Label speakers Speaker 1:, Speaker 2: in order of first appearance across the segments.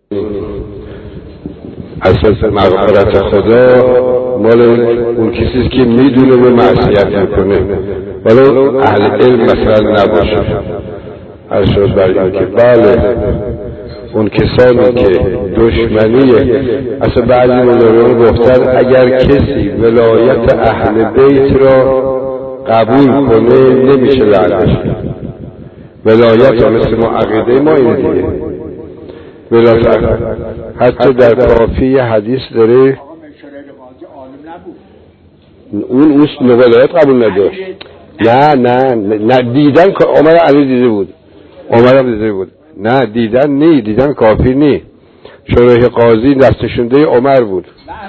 Speaker 1: اساس مغفرت خدا مال اون کسی که میدونه به معصیت میکنه، ولو اهل علم مثلا نباشه. ارشاد بر این که بله اون کسانی که دشمنیه، اصلا بعضی مدرمان گفتن اگر کسی ولایت اهل بیت را قبول کنه نمیشه لعنتش. ولایت مثل ما عقیده ما اینه دیگه، ولایت حتی در کافی حدیث داره اون ولایت قبول نداشت. نه دیدن که عمر علی دیده بود، عمر هم دیده بود. نه دیدن کافی نی. شریح قاضی دستشونده عمر بود.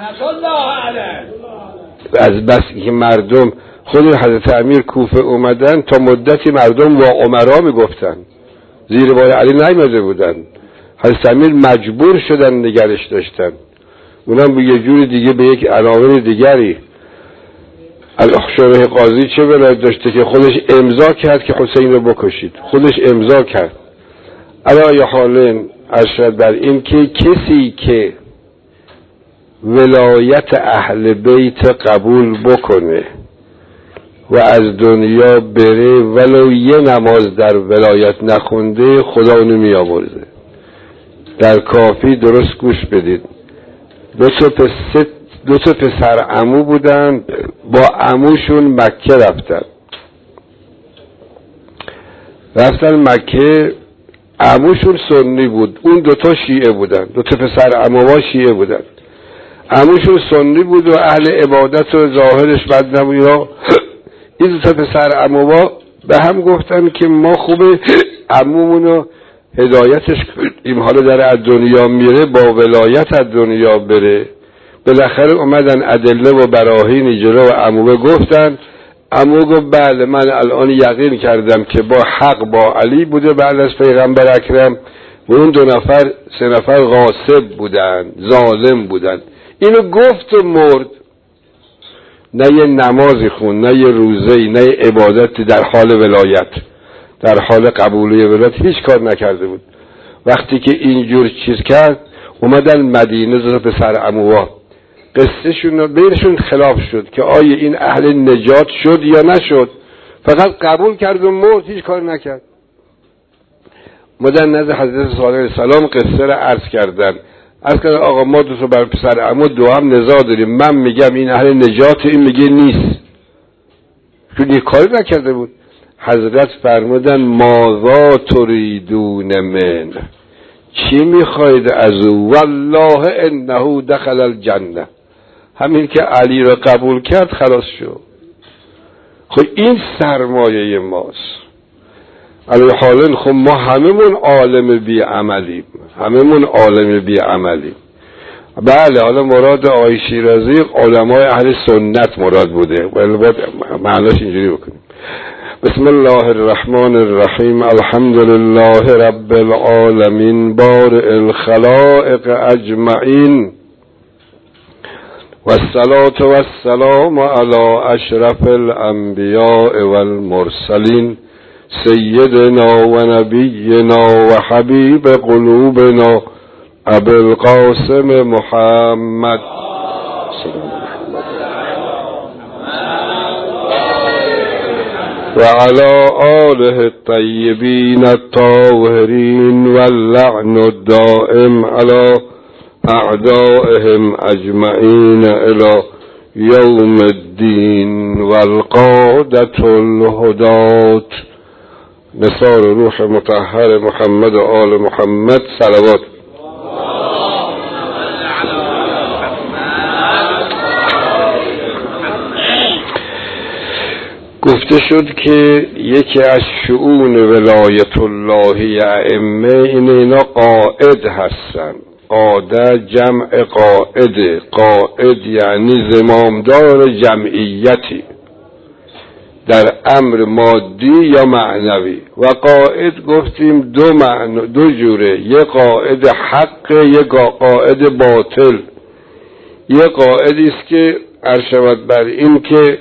Speaker 1: از بس که مردم خود حضرت امیر کوفه اومدن تا مدتی مردم با عمرا میگفتن، زیر بار علی نیامده بودن. حضرت امیر مجبور شدن نگرش داشتن، اونم به یه جور دیگه، به یک عناوین دیگری. شریح قاضی چه ولایت داشته که خودش امضا کرد که حسین رو بکشید، خودش امضا کرد. علی حالین ارشد بر این که کسی که ولایت اهل بیت قبول بکنه و از دنیا بره ولو یه نماز در ولایت نخونده خدا اونو میامرزه. در کافی درست گوش بدید، دو تا پسر عمو بودن، با عموشون مکه رفتن مکه. عموشون سنی بود، اون دوتا شیعه بودن، دو تا پسر عموها شیعه بودن. عموشون سنی بود و اهل عبادت و ظاهرش بد نبود. این دو تا پسر عموها به هم گفتن که ما خوبه عمومونو هدایتش کنیم، حالا در از دنیا میره با ولایت از دنیا بره. بالاخره اومدن ادله و براهین جلو و عموه گفتن. عمو گفت بله من الان یقین کردم که با حق با علی بوده بعد از پیغمبر اکرم، و اون سه نفر غاصب بودن، ظالم بودن. اینو گفت و مرد. نه یه نمازی خون، نه یه روزه‌ای، نه یه عبادت در حال ولایت، در حال قبولی ولایت هیچ کار نکرده بود. وقتی که اینجور چیز کرد اومدن مدینه زده پسر عموها، قصهشون بینشون خلاف شد که آیا این اهل نجات شد یا نشد. فقط قبول کرد و مرد، هیچ کار نکرد. اومدن نزد حضرت صالح علیه السلام قصه را عرض کردن آقا ما دو تا بر پسر عمو دو هم نزاع داریم، من میگم این اهل نجات، این میگه نیست، چون یه کاری نکرده بود. حضرت فرمودن ماذا تریدون من، چی میخواید از او؟ والله انه دخل الجنه، همین که علی را قبول کرد خلاص شد. خب این سرمایه ماست. علی حالن خب ما هممون عالم بی عملیم، بله. حالا مراد آقای شیرازی علمای اهل سنت مراد بوده، ولی باید معناش اینجوری بکنیم. بسم الله الرحمن الرحیم. الحمد لله رب العالمین بارئ الخلائق اجمعین والصلاة والسلام علی اشرف الانبیاء والمرسلین سیدنا و نبینا و حبیب قلوبنا ابی القاسم محمد و علی آله الطیبین الطاهرین واللعن الدائم علی اعدائهم اجمعین الی یوم الدین والقادة الهدات نثار روح مطهر محمد و آل محمد صلوات. گفته شد که یکی از شؤون ولایت اللهی ائمه اینا قائد هستن. قاده جمع قائد، قائد یعنی زمامدار جمعیتی در امر مادی یا معنوی. و قائد گفتیم دو جوره، یه قائد حق، یه قائد باطل. یه قائدی است که ارشد بر این که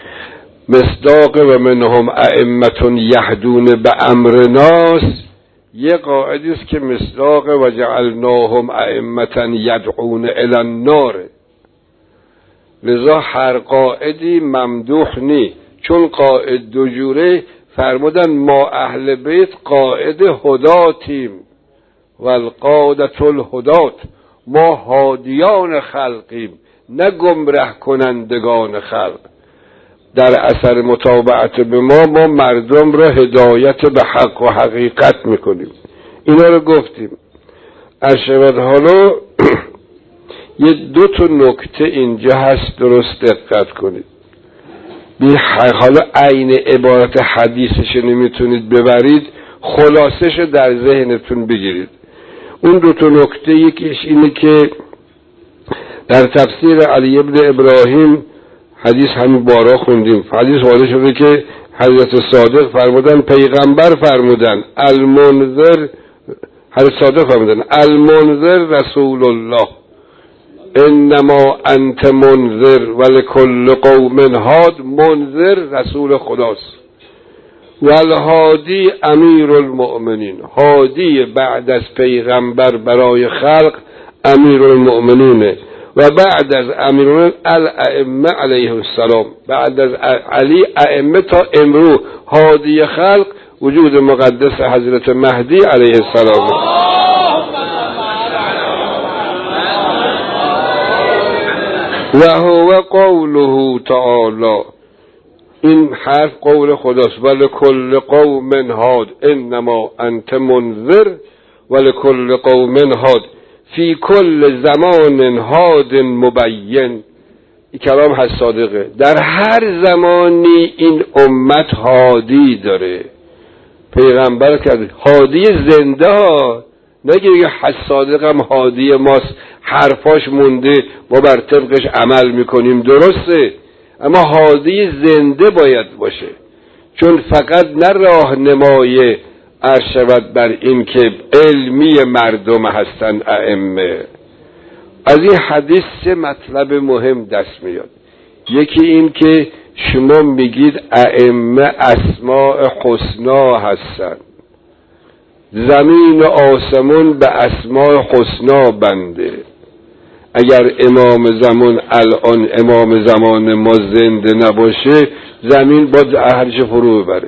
Speaker 1: مصداق و منهم ائمة یهدون به امرناس، یه قاعده است که مصداق و جعلناهم ائمة یدعون الی النار. لذا هر قائدی ممدوح نی، چون قائد دو جوره. فرمودن ما اهل بیت قائد هداتیم و القادة الهدات، ما هادیان خلقیم نه گمره کنندگان خلق. در اثر متابعت به ما مردم را هدایت به حق و حقیقت میکنیم. اینا رو گفتیم. ارشد حالا یه دو تا نکته اینجا هست، درست دقت کنید. حالا عین عبارت حدیثش نمیتونید ببرید، خلاصش در ذهنتون بگیرید. اون دو تا نکته یکیش اینه که در تفسیر علی ابن ابراهیم حدیث همین بارا خوندیم، حدیث وارد شده که حضرت صادق فرمودن، پیغمبر فرمودن المنذر، حضرت صادق فرمودن المنذر رسول الله انما انت منذر ولکل قوم هاد. منذر رسول خداست والهادی امیر المؤمنین، هادی بعد از پیغمبر برای خلق امیر المؤمنینه و بعد از امیر الائمه علیه السلام، بعد از علی ائمه تا امرو هادی خلق وجود مقدس حضرت مهدی علیه السلام. و هو قوله تعالی، این حرف قول خداست. ولکل قوم هاد انما انت منذر ولکل قوم هاد فی کل زمان هاد مبین. این کلام هست صادقه، در هر زمانی این امت هادی داره. پیغمبر کرد هادی زنده ها، نگه حس صادقم هادی ماست، حرفاش مونده ما بر طبقش عمل میکنیم، درسته، اما هادی زنده باید باشه، چون فقط نه راهنمای ارشد بر این که علمی مردم هستن ائمه. از این حدیث سه مطلب مهم دست میاد. یکی این که شما میگید ائمه اسماء حسنا هستن، زمین و آسمون به اسماء حسنا بنده. اگر امام زمان الان امام زمان ما زنده نباشه، زمین با ارج فرو ببره.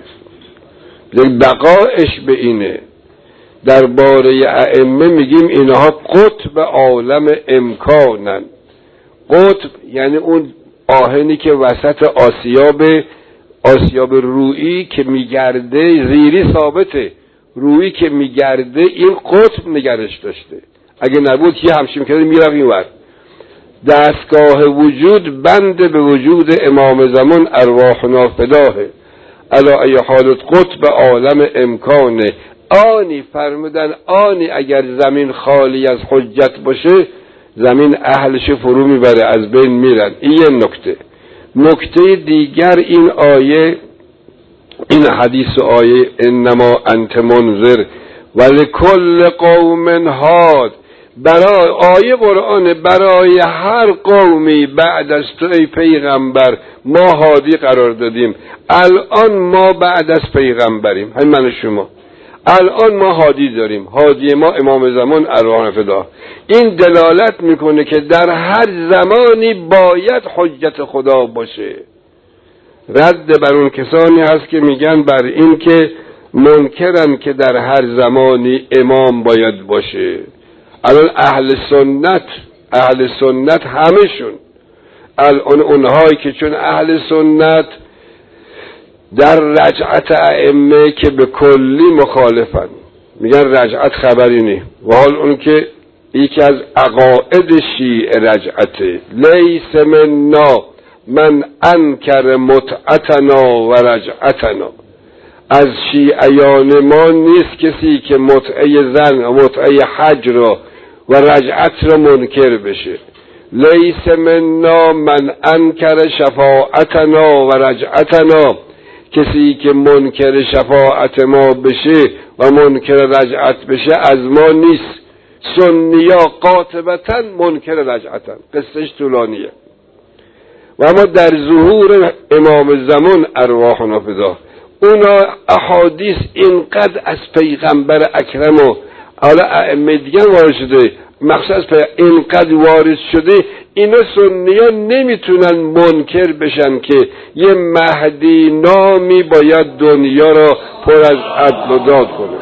Speaker 1: بقایش به اینه. درباره ائمه میگیم اینها قطب عالم امکانن. قطب یعنی اون آهنی که وسط آسیاب رویی که میگرده، زیری ثابته، رویی که میگرده این قطب نگرش داشته. اگه نبود یه همشیم کرده میرفت اینور. دستگاه وجود بند به وجود امام زمان ارواحنا فداه. علا ای حالت قطب عالم امکانه. آنی فرمودن آنی اگر زمین خالی از حجت باشه، زمین اهلش فرو میبره، از بین میرن. این یه نکته. نکته دیگر این آیه، این حدیث آیه انما انت منذر ولکل قوم هاد، برای آیه قرآن برای هر قومی بعد از تو ای پیغمبر ما هادی قرار دادیم. الان ما بعد از پیغمبریم، همین من شما الان ما هادی داریم. هادی ما امام زمان ارواحنا فدا. این دلالت میکنه که در هر زمانی باید حجت خدا باشه. رد بر اون کسانی هست که میگن بر این که منکرن که در هر زمانی امام باید باشه. الان اهل سنت همشون الان اونهایی که چون اهل سنت در رجعت ائمه که به کلی مخالفن، میگن رجعت خبری نی، و حال اون که یکی از عقاید شیعه رجعته، لیس منا من انکر متعتنا و رجعتنا. از شیعیان ما نیست کسی که متعه زن و متعه حج را و رجعت را منکر بشه. لیس منا من انکر شفاعتنا و رجعتنا. کسی که منکر شفاعت ما بشه و منکر رجعت بشه از ما نیست. سنیا قاطبتا منکر رجعتن. قصهش طولانیه. و اما در ظهور امام زمان ارواحنا فدا، اونا احادیث اینقدر از پیغمبر اکرم و حالا ائمه دیگه وارد شده، مخصوص اینقدر وارد شده، اینا سنی‌ها نمیتونن منکر بشن که یه مهدی نامی باید دنیا را پر از عدل و داد کنه.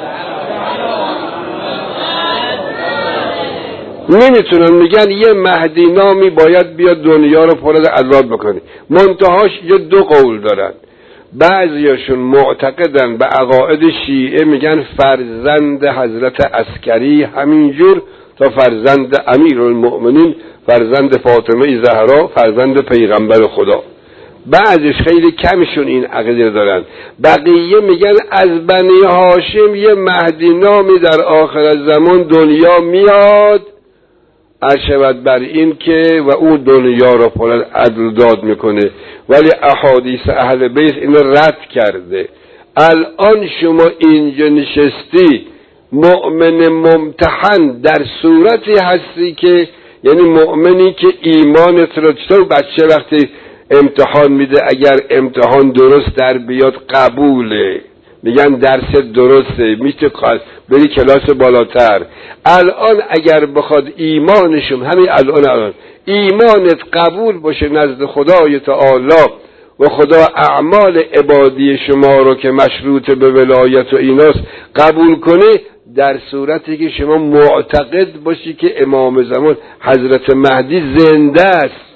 Speaker 1: نمیتونن، میگن یه مهدی نامی باید بیاد دنیا رو پر از عدل و داد بکنه. منتهاش یه دو قول دارن. بعضیاشون معتقدن به عقاید شیعه، میگن فرزند حضرت عسکری همینجور تا فرزند امیرالمؤمنین، فرزند فاطمه زهرا، فرزند پیغمبر خدا. بعضیش خیلی کمشون این عقیده دارن. بقیه میگن از بنی هاشم یه مهدی نامی در آخر زمان دنیا میاد، عرشبت بر این که و او دنیا را پر از عدل داد میکنه. ولی احادیث اهل بیت این رد کرده. الان شما اینجا نشستی مؤمن ممتحن در صورتی هستی که، یعنی مؤمنی که ایمانت را، چطور بچه وقتی امتحان میده اگر امتحان درست در بیاد قبوله، میگن درس درسته، میشه بری کلاس بالاتر. الان اگر بخواد ایمانشون همین الان ایمانت قبول باشه نزد خدای تعالی و خدا اعمال عبادی شما رو که مشروط به ولایت و ایناست قبول کنه، در صورتی که شما معتقد باشی که امام زمان حضرت مهدی زنده است.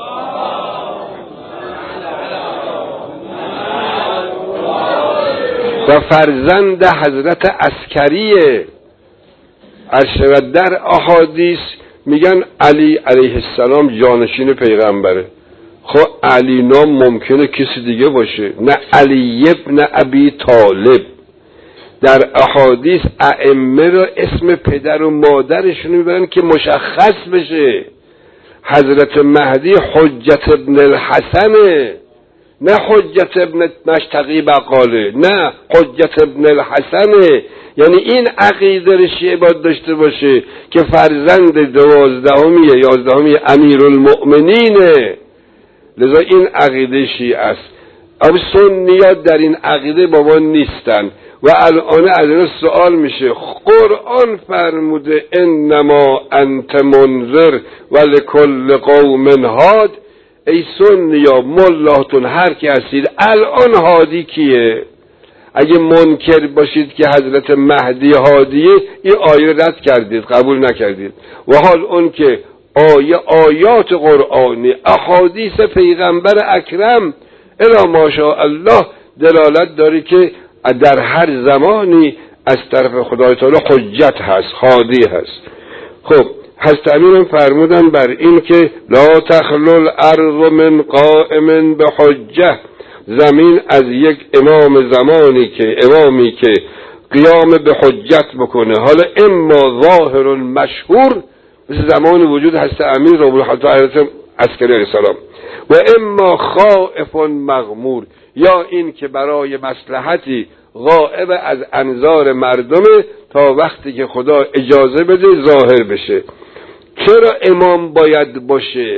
Speaker 1: و فرزند حضرت عسکریه. ارشد در احادیث میگن علی علیه السلام جانشین پیغمبره. خب علی نام ممکنه کسی دیگه باشه، نه علی ابن ابی طالب. در احادیث ائمه را اسم پدر و مادرشون میبرن که مشخص بشه. حضرت مهدی حجت ابن الحسنه، نه حجت ابن مشتقی بقاله، نه حجت ابن الحسنه. یعنی این عقیده شیعه باید داشته باشه که فرزند 12 یا 11 امیرالمؤمنینه. لذا این عقیده شیعه است. اما سنیات در این عقیده با ما نیستن. و الان از این سوال میشه، قرآن فرموده انما انت منذر ولکل قوم هاد. ای سنیا ملاتون هر کی هستید الان هادی کیه؟ اگه منکر باشید که حضرت مهدی هادیه، این آیه رد کردید، قبول نکردید. و حال اون که آیات قرآنی، احادیث پیغمبر اکرم الا ماشاء الله دلالت داره که در هر زمانی از طرف خدای تعالی حجت هست، هادی هست. خب حضرت امین فرمودن بر این که لا تخلو الارض من قائم به حجه، زمین از یک امامی که قیام به حجت بکنه، حالا اما ظاهر مشهور مثل زمان وجود حضرت امین رب الحضرت عسکری علیه السلام، و اما خائف مغمور، یا این که برای مصلحتی غائب از انظار مردمه تا وقتی که خدا اجازه بده ظاهر بشه. چرا امام باید باشه؟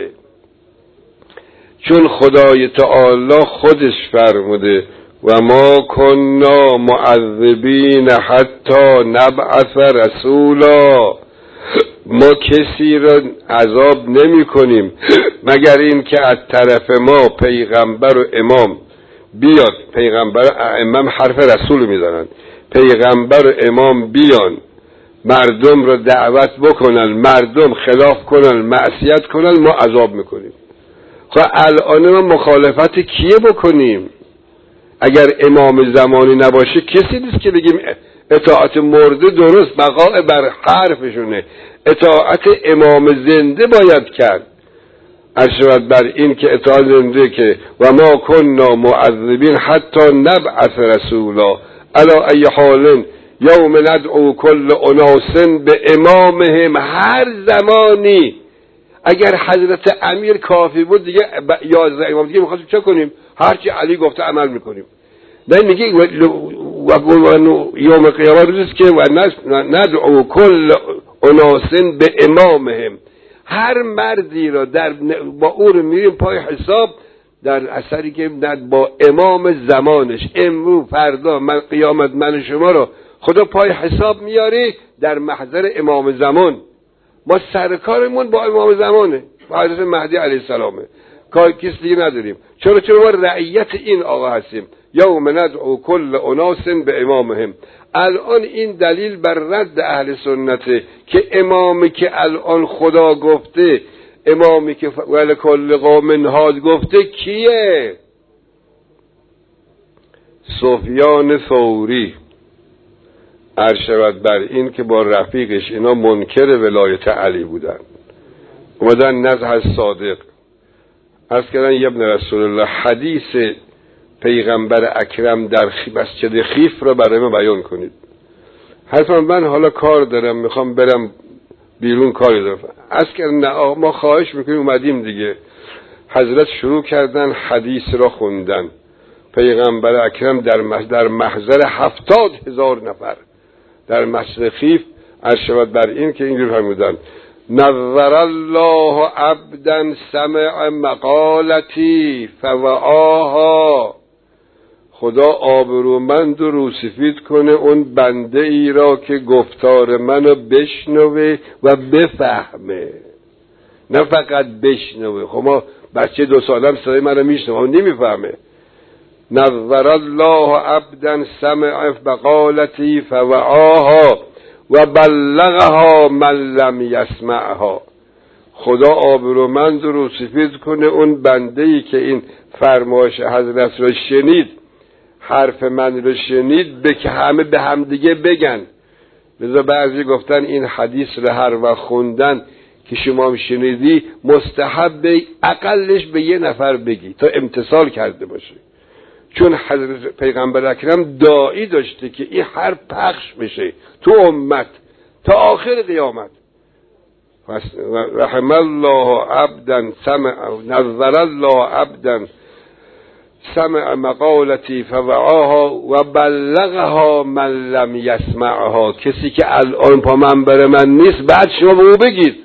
Speaker 1: چون خدای تعالی خودش فرموده و ما کنا معذبین حتی نبعث رسولا، ما کسی را عذاب نمی کنیم مگر این که از طرف ما پیغمبر و امام بیاد. پیغمبر و امام حرف رسول میزنن، پیغمبر و امام بیان مردم را دعوت بکنن، مردم خلاف کنن، معصیت کنن، ما عذاب میکنیم. خب الان ما مخالفت کیه بکنیم؟ اگر امام زمانی نباشه کسی نیست که بگیم اطاعت مرده درست، بقاء بر حرفشونه، اطاعت امام زنده باید کرد. ارشد بر این که اطاعت زنده که و ما کننا معذبین حتی نبعث رسولا علی ای حال یوم ندعو کل اناس به امامهم. هر زمانی اگر حضرت امیر کافی بود دیگه 11 امام دیگه میخواستیم چه کنیم؟ هرچی علی گفته عمل میکنیم. نه میگه یوم قیامت روزیست که و ندعو کل اناس به امامهم، هر مردی را با او رو میریم پای حساب در اثری که با امام زمانش امروز فردا من قیامت من شما رو خدا پای حساب میاره در محضر امام زمان. ما سرکارمون با امام زمانه، با حضرت مهدی علیه السلامه، کار کس دیگه نداریم. چرا ما رعیت این آقا هستیم. یوم ندعو کل اناس به امامهم. الان این دلیل بر رد اهل سنته که امامی که الان خدا گفته، امامی که ولکل قوم هاد گفته کیه؟ سفیان ثوری عرشبت بر این که با رفیقش اینا منکر ولایت علی بودن، اومدن نزد صادق عرض کردن یا ابن رسول الله حدیث پیغمبر اکرم در مسجد خیف را برای ما بیان کنید. حرفم من حالا کار دارم میخوام برم بیرون کاری دارم. عرض کردن نه ما خواهش میکنیم اومدیم دیگه. حضرت شروع کردن حدیث را خوندن. پیغمبر اکرم در محضر 70,000 نفر در مسجد خیف عرشبت بر این که اینجور فرمودن نظر الله عبدا سمع مقالتی فوعاها. خدا آبرومند و روسفید کنه اون بنده ای را که گفتار منو بشنوه و بفهمه، نه فقط بشنوه. خب ما بچه 2 سالم صدای منو میشنوه اما نمیفهمه. نظر الله عبدا سمع مقالتی فوعاها و بلغها من لم یسمعها. خدا آبرومند رو سفید کنه اون بنده‌ای که این فرمایش حضرت را شنید، حرف من رو شنید، به که همه به هم دیگه بگن. لذا بعضی گفتن این حدیث رو هر وقت خوندن که شما هم شنیدی مستحب اقلش به 1 نفر بگی تا امتثال کرده باشه. چون حضرت پیغمبر اکرم داعی داشته که این حرف پخش بشه تو امت تا آخر قیامت. رحم الله عبدا سمع نظر الله عبدا سمع مقالتی فوعاها و بلغها من لم یسمعها. کسی که الان پا منبر من نیست بعد شما به او بگید.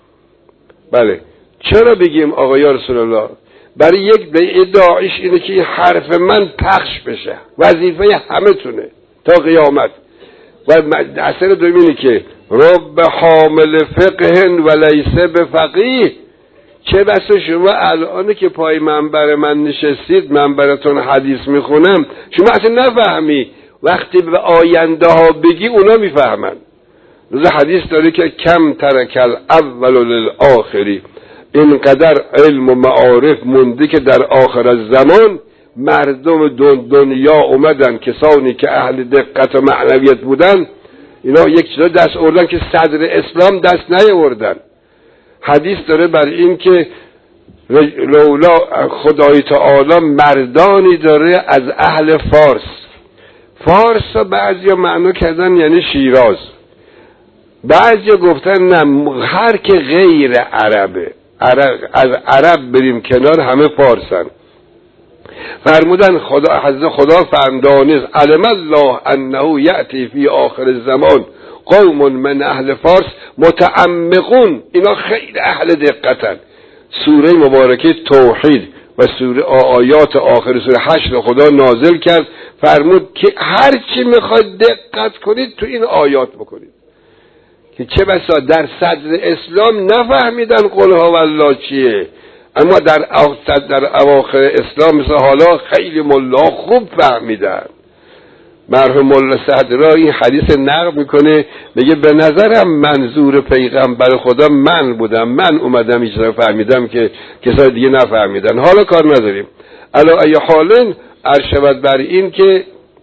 Speaker 1: بله چرا بگیم آقا یا رسول الله؟ برای یک ادعایش اینه که این حرف من پخش بشه، وظیفه همه تونه تا قیامت. و اثر دوم اینه که رب حامل فقه و لیس بفقیه. چه بسا شما الان که پای منبر من نشستید، منبرتون حدیث میخونم، شما اصلا نفهمی، وقتی به آینده ها بگی اونا میفهمن. لذا حدیث داره که کم ترکل اول للآخری. اینقدر علم و معارف مونده که در آخر الزمان مردم دنیا اومدن، کسانی که اهل دقت و معنویت بودن اینا یک چیزا دست آوردن که صدر اسلام دست نیاوردن. حدیث داره بر این که لولا خدای تعالی مردانی داره از اهل فارس ها بعضی معنا کردن یعنی شیراز، بعضی گفتن نه هر که غیر عربه، از عرب بریم کنار همه فارسن. فرمودن حضرت خدا فرمودانیست علم الله انه یأتی فی آخر الزمان قوم من اهل فارس متعمقون. اینا خیلی اهل دقتن. سوره مبارکه توحید و سوره آیات آخر سوره حشر خدا نازل کرد، فرمود که هر چی میخواید دقت کنید تو این آیات بکنید. که چه بسا در صدر اسلام نفهمیدن قل هو الله چیه، اما در اواخر اسلام مثل حالا خیلی ملا خوب فهمیدن. مرحوم ملا صدرا این حدیث نقل میکنه، میگه به نظرم منظور پیغمبر خدا من بودم، من اومدم این چیزا فهمیدم که کسای دیگه نفهمیدن. حالا کار نداریم. علا ای حالن عرشبت بر این که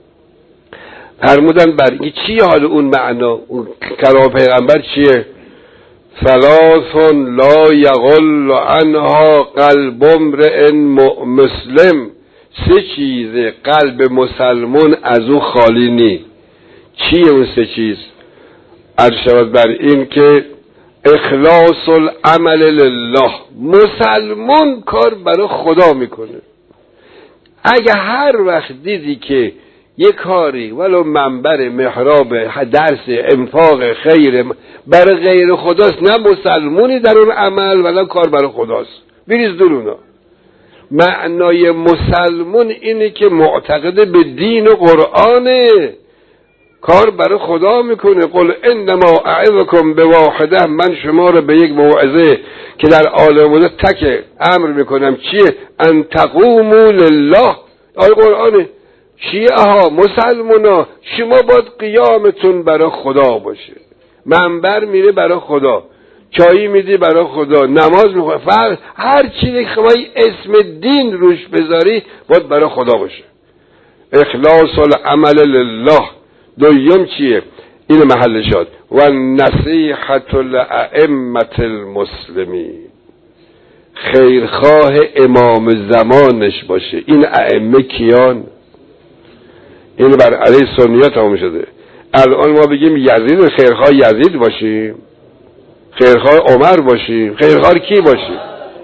Speaker 1: فرمودن بر این چیه حال اون معنا اون کلام پیغمبر چیه؟ ثلاث لا یغل عنها قلب امرئ مسلم. 3 چیز قلب مسلمون از او خالی نی. چیه اون 3 چیز؟ عرشبت بر این که اخلاص العمل لله. مسلمون کار برای خدا میکنه. اگه هر وقت دیدی که یک کاری ولو منبر محراب درس انفاق خیر برای غیر خداست، نه مسلمونی در اون عمل ولا کار برای خداست، بریز دور اونا. معنای مسلمون اینه که معتقد به دین و قرآنه، کار برای خدا میکنه. قل انما اعظکم بواحده، من شما رو به یک موعظه که در عالم تک امر میکنم. چیه؟ ان تقوموا لله. آیه قرآنه. شیعه ها، مسلمان ها، شما باید قیامتون برای خدا باشه. منبر میره برای خدا، چایی میدی برای خدا، نماز میخوای، هر چیزی که اسم دین روش بذاری باید برای خدا باشه. اخلاص العمل لله. دوم چیه؟ این محل شد. و نصیحت لائمه المسلمین، خیرخواه امام زمانش باشه. این ائمه کیان؟ این بر علیه سنیات تمام شده. الان ما بگیم یزید، خیرخواه یزید باشیم، خیرخواه عمر باشیم، خیرخواه کی باشیم؟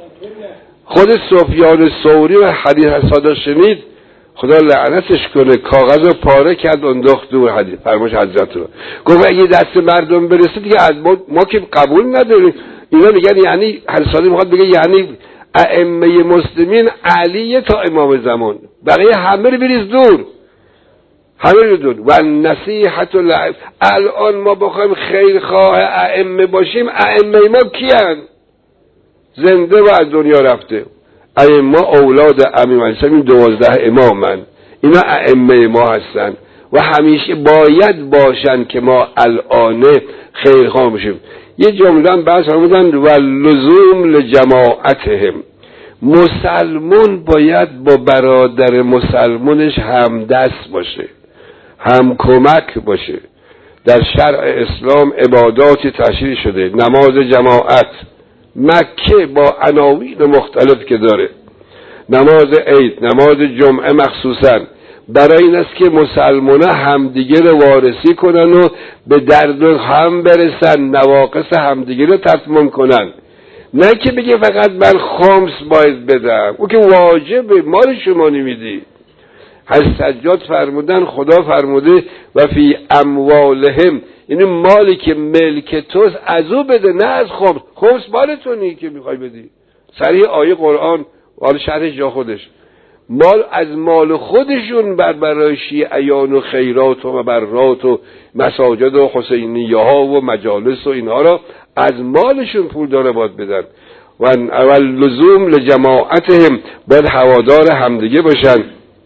Speaker 1: خود سفیان ثوری و حدیث صادق شنید، خدا لعنتش کنه، کاغذ رو پاره کرد انداخت دور. حدیث فرمایش حضرت رو گفت اگه دست مردم برسه دیگه از ما که قبول نداریم. اینا میگن یعنی حضرت میخواد بگه یعنی ائمه مسلمین علی تا امام زمان، بقیه همه رو بریز دور، همه رو دور. و نصیحت لائمه. الان ما بخوایم خیرخواه ائمه باشیم، ائمه ما کیان؟ زنده و از دنیا رفته. ائمه اولاد امام علی، این 12 امامن، اینا ائمه ما هستن و همیشه باید باشن که ما الان خیرخواه باشیم. یه جمله هم بحث فرمودن و لزوم لجماعتهم. مسلمون باید با برادر مسلمونش همدست باشه، هم کمک باشه. در شرع اسلام عباداتی تشریع شده، نماز جماعت، مکه با عناوین مختلف که داره، نماز عید، نماز جمعه مخصوصا، برای این است که مسلمان همدیگه رو وارسی کنن و به درد هم برسن، نواقص همدیگه رو تتمام کنن. نه که بگه فقط من خمس باید بدم، او که واجبه، مال شما نمیدی. سجاد فرمودن خدا فرموده و فی اموالهم، یعنی مالی که ملک توست از او بده، نه از خمس. خمس مال تو نیست که میخوای بدی. صریح آیه قرآن و شرح جا خودش. مال از مال خودشون برای شیعیان و خیرات و مبرات و مساجد و حسینیه ها و مجالس و اینها را از مالشون پول داره باید بدن. و اول لزوم لجماعتهم، باید هوادار همدیگه باشن.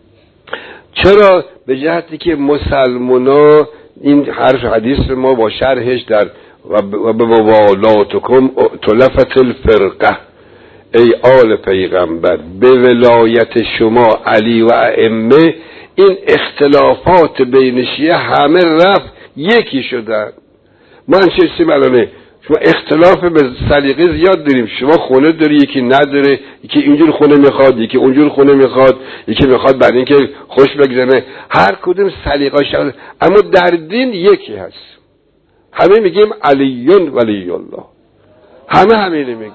Speaker 1: چرا؟ به جهتی که مسلمونا، این حرف حدیث ما با شرحش در و به والاتکم تلفت الفرقه، ای آل پیغمبر، به ولایت شما علی و ائمه این اختلافات بین شیعه همه رفت، یکی شدن. ما انشستیم الانه شما اختلاف به سلیقه زیاد داریم، شما خونه داری یکی نداره، یکی اینجور خونه میخواد، یکی اونجور خونه میخواد، یکی میخواد برای اینکه خوش بگذره، هر کدوم سلیقه شده، اما در دین یکی هست. همه میگیم علیون ولی الله، همه میگیم.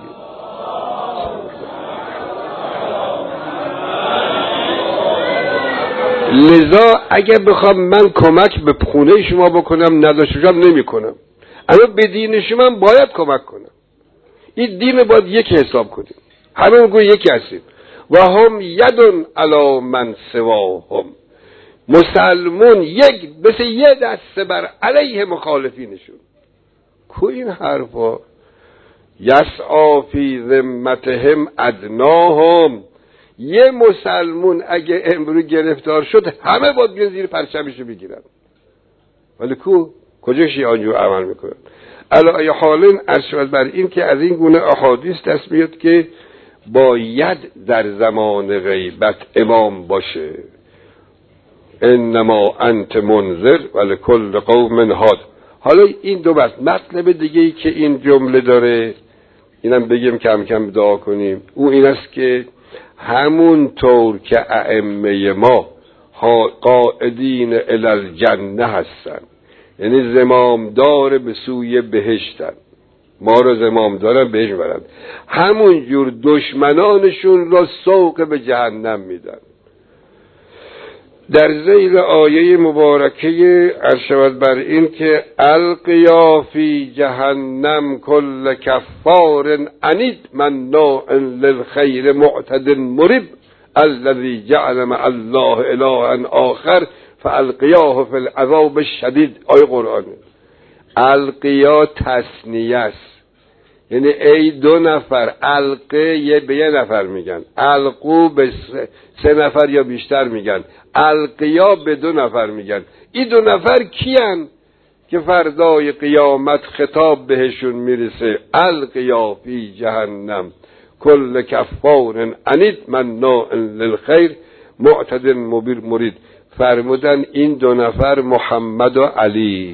Speaker 1: لذا اگه بخوام من کمک به خونه شما بکنم نداشتم نمی کنم، اما به دین شما باید کمک کنم. این دین باید یکی حساب کنیم، همه اون یکی هستیم. و هم یدون علی من سواهم، مسلمون یک مثل یه دسته بر علیه مخالفینشون. کو این حرفا؟ یسعی فی ذمتهم ادناهم، یه مسلمون اگه امروز گرفتار شد همه باید بیان زیر پرچمشو بگیرن، ولی کجا شیعه آنجور عمل میکنن؟ علی حالین ارشد بر این که از این گونه احادیث دست میاد که باید در زمان غیبت امام باشه. انما انت منذر ولکل قوم هاد. حالا این دو بس مطلب دیگه ای که این جمله داره، اینم بگیم کم کم دعا کنیم. او این است که همون طور که ائمه ما قائدین الی الجنه هستن، یعنی زمامدار به سوی بهشتن، ما رو زمامدارن بهش برند، همون جور دشمنانشون را سوق به جهنم میدن. در ذیل آیه مبارکه ارشد بر این که القیا فی جهنم کل کفار عنید مناع للخیر معتد مرب، الذی جعل مع الله الها آخر فالقیاه فی العذاب الشدید. آیه قرآنه. القیا تثنیه است، یعنی ای دو نفر. القه به یه نفر میگن، القو به 3 نفر یا بیشتر میگن، القیا به 2 نفر میگن. این 2 نفر کیان که فردای قیامت خطاب بهشون میرسه؟ القیا فی جهنم کل کفار عنید مناع للخیر معتد مرید. فرمودن این 2 نفر محمد و علی.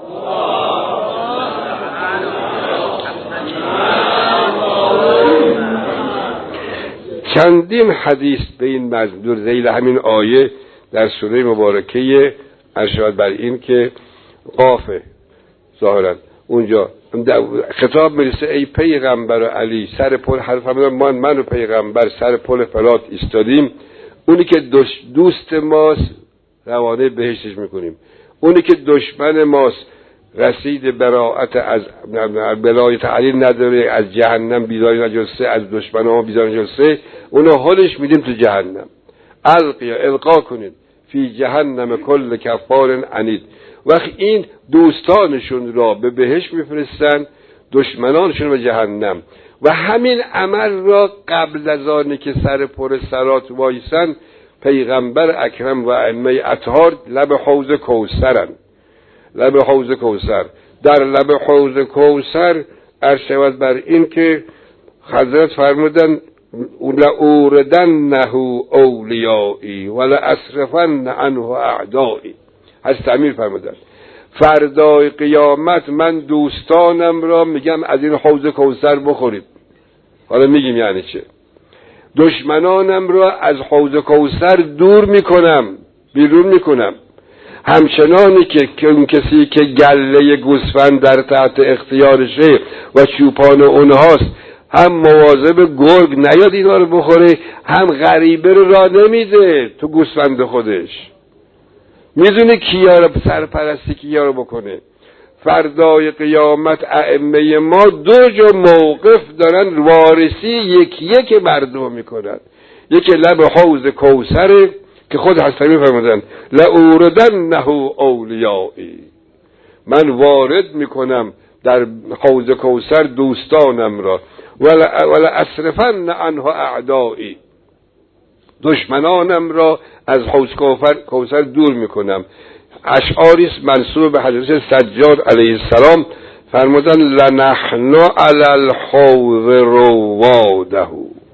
Speaker 1: چندین حدیث به این مضمون ذیل همین آیه در سوره مبارکه ارشاد بر این که قافه ظاهرا اونجا خطاب میرسه ای پیغمبر و علی سر پل حرف من و پیغمبر سر پل فرات ایستادیم. اونی که دوست ماست روانه بهشتش میکنیم، اونی که دشمن ماست رسید براءت از ولایت علی نداره، از جهنم بیزاری نجسته، از دشمن ها بیزاری نجسته، اونو حالش میدیم تو جهنم. القیا القا کنید فی جهنم کل کفار عنید. وقتی این دوستانشون را به بهشت میفرستن، دشمنانشون به جهنم. و همین عمل را قبل از آنی که سر پر صراط وایسن پیغمبر اکرم و ائمه اطهار لب حوض کوثرن. لب حوض کوثر، در لب حوض کوثر ارشد بر این که حضرت فرمودن لأوردنه اولیایی ولا اصرفن عنه اعدایی. حضرت امیر فرمودن فردای قیامت من دوستانم را میگم از این حوض کوثر بخورید. حالا میگیم یعنی چه؟ دشمنانم را از حوض کوثر دور میکنم، بیرون میکنم. همچنانی که اون کسی که گله گوسفند در تحت اختیارشه و چوپان اونهاست هم مواظب گرگ نیاد اینا رو بخوره، هم غریبه رو راه نمیده تو گوسفند خودش، میدونه کیا رو سرپرستی کیا رو بکنه. فردای قیامت ائمه ما 2 جا موقف دارن وارسی یک مردم میکنن. یکی لب حوض کوثر که خود حضرت فرمودن لأوردنه اولیایی، من وارد میکنم در حوض کوثر دوستانم را، ولا اصرفن عنه اعدایی، دشمنانم را از حوض کوثر دور میکنم. اشعاری منسوب به حضرت سجاد علیه السلام فرمودن لنحن علی الحوض رواده،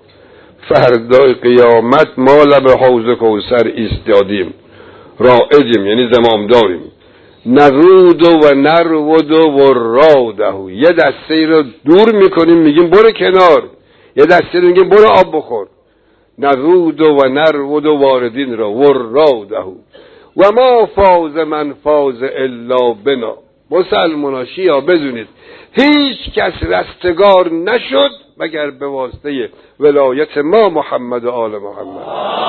Speaker 1: فردای قیامت ما لب حوض کوثر ایستادیم، رائدیم یعنی زمامداریم، نرود و نرود و راده، یه دسته رو دور میکنیم میگیم برو کنار، یه دسته رو میگیم برو آب بخور. نرود و نرود و واردین را و راده و ما فاز من فاز الا بنا. مسلمان شیعه بدونید هیچ کس رستگار نشد مگر به واسطه ولایت ما محمد و آل محمد.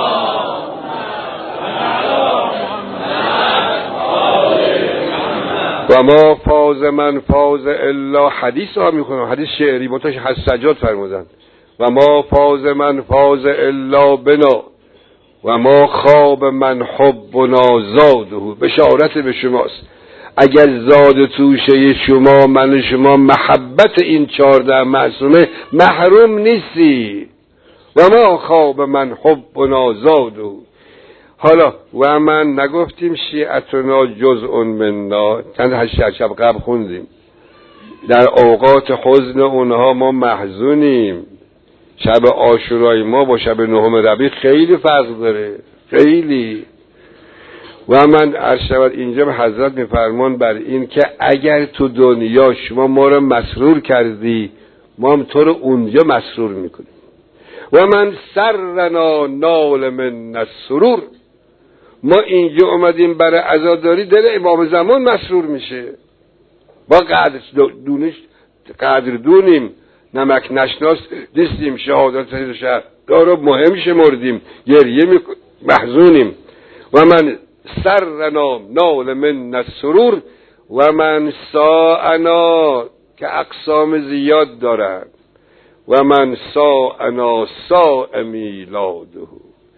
Speaker 1: و ما فاز من فاز الا، حدیث ها میخونم، حدیث شعری منتش سجاد فرمودن و ما فاز من فاز الا بنا و ما خواب من حبنا زاده. بشارت به شماست اگر زاد توشه شما من شما محبت این 14 معصومه محروم نیستی. و ما خواب من حبنا زاده. حالا و من نگفتیم شیعتنا جزء منا، چند شب قبل خوندیم در اوقات حزن اونها ما محزونیم. شب عاشورای ما با شب 9 ربیع خیلی فرق داره، خیلی. و من عرض شود اینجا حضرت میفرمان بر این که اگر تو دنیا شما ما رو مسرور کردی ما هم تو رو اونجا مسرور میکنیم. و من سرنا نال من السرور، ما اینجا اومدیم برای عزاداری دل امام زمان مسرور میشه. با قدر دونیم، نمک نشناس نیستیم، شهادت شهر دارو مهم شمردیم، گریه محزونیم. و من سرنا نال من السرور و من ساعنا که اقسام زیاد دارد و من ساعنا ساع میلاده.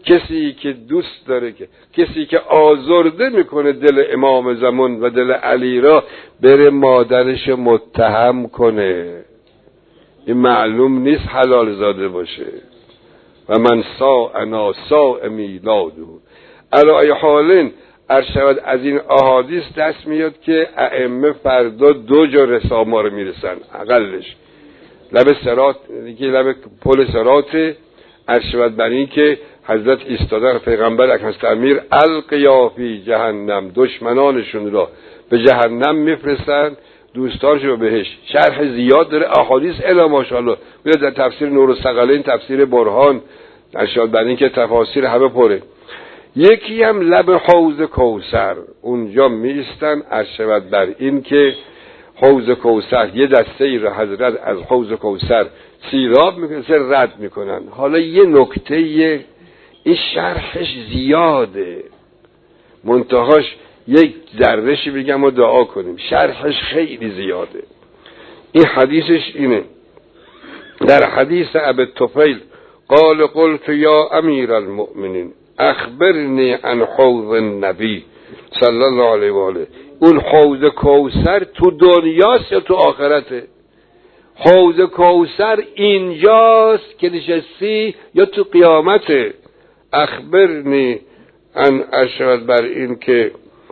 Speaker 1: کسی که دوست داره، کسی که آزرده میکنه دل امام زمان و دل علی را، بره مادرش متهم کنه. این معلوم نیست حلال زاده باشه. و من ساعنا ساع میلاده. علی حالین ارشد از این احادیث دست میاد که ائمه فردا 2 جا رسا ما رو میرسن، اقلش لب صراط، که لب پل صراط، ارشد بر این که حضرت ایستادن پیغمبر اکرم امیر القیا فی جهنم، دشمنانشون را به جهنم میفرستن، دوستانشون رو بهش. شرح زیاد داره، احادیث الا ماشاءالله. میاد در تفسیر نور الثقلین، تفسیر برهان، ارشاد بر این که تفاسیر همه پره. یکی هم لب حوض کوثر، اونجا میستن ارشد بر این که حوض کوثر یه دسته ای را حضرت از حوض کوثر سیراب میکنن، رد میکنن. حالا یه نکته، این شرحش زیاده، منتهاش یک ذره‌شی بگم و دعا کنیم، شرحش خیلی زیاده. این حدیثش اینه، در حدیث ابی الطفیل قال قلت یا امیر المؤمنین اخبرنی عن حوض النبی صلی الله علیه و آله. اون حوض کوثر تو دنیاست یا تو آخرته؟ حوض کوثر اینجاست که نشستی یا تو قیامته؟ اخبرنی عن اشهد بر این که